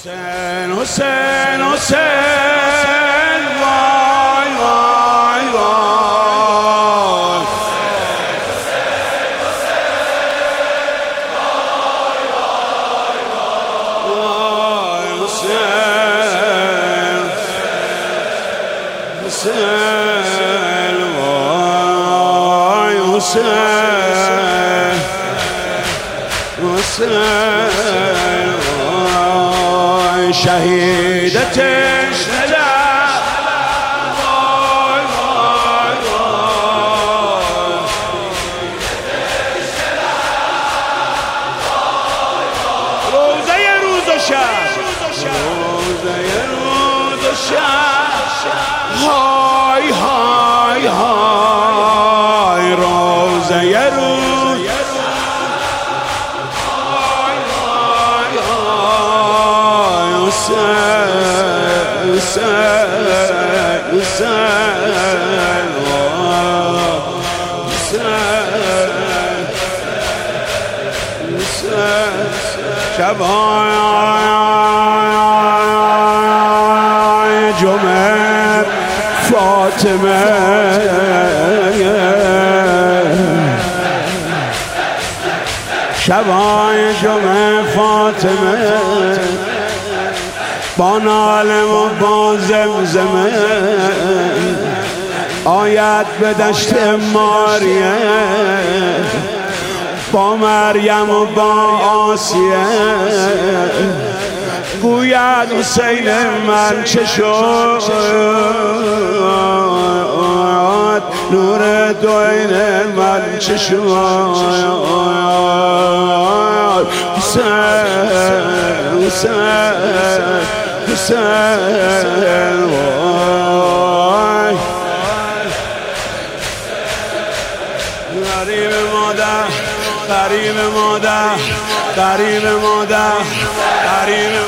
حسین حسین حسین وای وای وای حسین حسین وای حسین حسین وای شهید تشنه در وای وای وای روزه روز و شب روزه روز و شب های های های روزه روز شبای جمعه فاطمه شبای جمعه فاطمه با ناله و با زمزمه آید به دشت ماریه با مریم و با آسیه گوید حسین من چه شد نور دوین من چه شد حسین حسین حسین وای غریب مادر غریب مادر غریب مادر غریب